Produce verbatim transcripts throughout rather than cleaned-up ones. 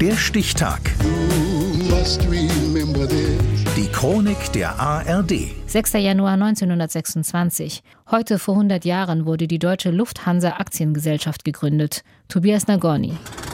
Der Stichtag. Die Chronik der A R D. sechster Januar neunzehnhundertsechsundzwanzig. Heute vor hundert Jahren wurde die Deutsche Lufthansa Aktiengesellschaft gegründet. Tobias Nagorny.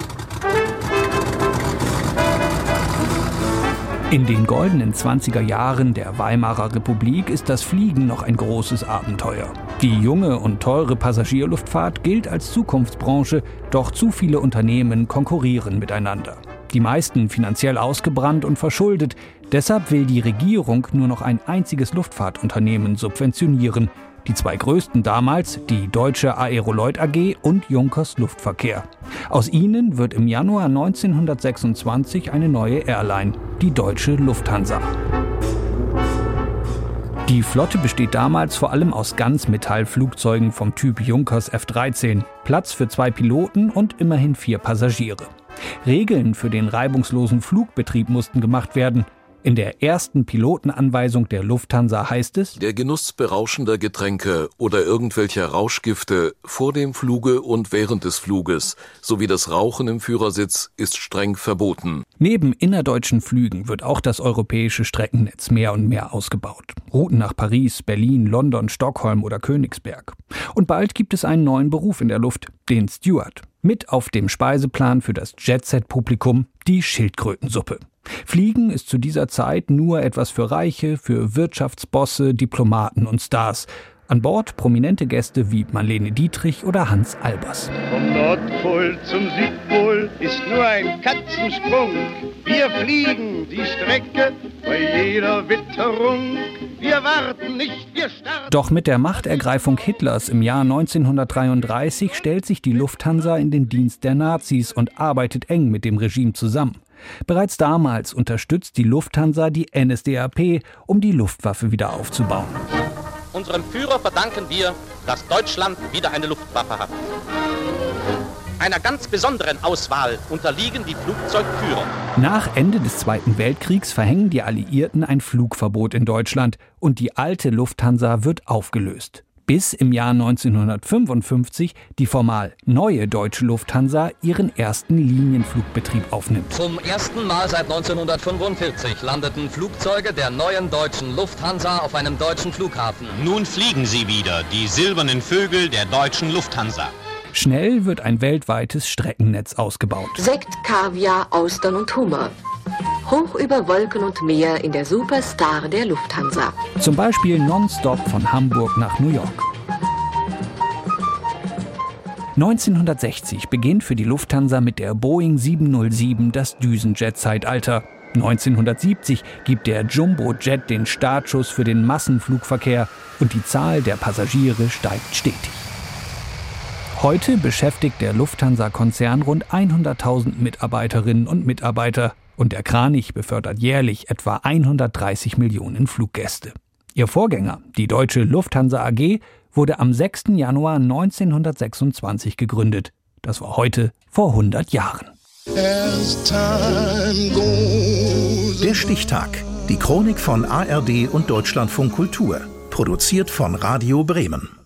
In den goldenen zwanziger Jahren der Weimarer Republik ist das Fliegen noch ein großes Abenteuer. Die junge und teure Passagierluftfahrt gilt als Zukunftsbranche, doch zu viele Unternehmen konkurrieren miteinander. Die meisten finanziell ausgebrannt und verschuldet. Deshalb will die Regierung nur noch ein einziges Luftfahrtunternehmen subventionieren. Die zwei größten damals, die Deutsche Aeroloid A G und Junkers Luftverkehr. Aus ihnen wird im Januar neunzehnhundertsechsundzwanzig eine neue Airline, die Deutsche Lufthansa. Die Flotte besteht damals vor allem aus Ganzmetallflugzeugen vom Typ Junkers F dreizehn. Platz für zwei Piloten und immerhin vier Passagiere. Regeln für den reibungslosen Flugbetrieb mussten gemacht werden. In der ersten Pilotenanweisung der Lufthansa heißt es: Der Genuss berauschender Getränke oder irgendwelcher Rauschgifte vor dem Fluge und während des Fluges sowie das Rauchen im Führersitz ist streng verboten. Neben innerdeutschen Flügen wird auch das europäische Streckennetz mehr und mehr ausgebaut. Routen nach Paris, Berlin, London, Stockholm oder Königsberg. Und bald gibt es einen neuen Beruf in der Luft, den Steward. Mit auf dem Speiseplan für das Jet-Set-Publikum die Schildkrötensuppe. Fliegen ist zu dieser Zeit nur etwas für Reiche, für Wirtschaftsbosse, Diplomaten und Stars. An Bord prominente Gäste wie Marlene Dietrich oder Hans Albers. Vom Nordpol zum Südpol ist nur ein Katzensprung. Wir fliegen die Strecke bei jeder Witterung. Wir warten nicht, wir starten. Doch mit der Machtergreifung Hitlers im Jahr neunzehnhundertdreiunddreißig stellt sich die Lufthansa in den Dienst der Nazis und arbeitet eng mit dem Regime zusammen. Bereits damals unterstützt die Lufthansa die N S D A P, um die Luftwaffe wieder aufzubauen. Unserem Führer verdanken wir, dass Deutschland wieder eine Luftwaffe hat. Einer ganz besonderen Auswahl unterliegen die Flugzeugführer. Nach Ende des Zweiten Weltkriegs verhängen die Alliierten ein Flugverbot in Deutschland und die alte Lufthansa wird aufgelöst. Bis im Jahr neunzehnhundertfünfundfünfzig die formal neue Deutsche Lufthansa ihren ersten Linienflugbetrieb aufnimmt. Zum ersten Mal seit neunzehnhundertfünfundvierzig landeten Flugzeuge der neuen Deutschen Lufthansa auf einem deutschen Flughafen. Nun fliegen sie wieder, die silbernen Vögel der Deutschen Lufthansa. Schnell wird ein weltweites Streckennetz ausgebaut. Sekt, Kaviar, Austern und Hummer. Hoch über Wolken und Meer in der Superstar der Lufthansa. Zum Beispiel nonstop von Hamburg nach New York. neunzehnhundertsechzig beginnt für die Lufthansa mit der Boeing sieben null sieben das Düsenjet-Zeitalter. neunzehnhundertsiebzig gibt der Jumbo-Jet den Startschuss für den Massenflugverkehr und die Zahl der Passagiere steigt stetig. Heute beschäftigt der Lufthansa-Konzern rund hunderttausend Mitarbeiterinnen und Mitarbeiter. Und der Kranich befördert jährlich etwa hundertdreißig Millionen Fluggäste. Ihr Vorgänger, die Deutsche Lufthansa A G, wurde am sechster Januar neunzehnhundertsechsundzwanzig gegründet. Das war heute vor hundert Jahren. Der Stichtag. Die Chronik von A R D und Deutschlandfunk Kultur. Produziert von Radio Bremen.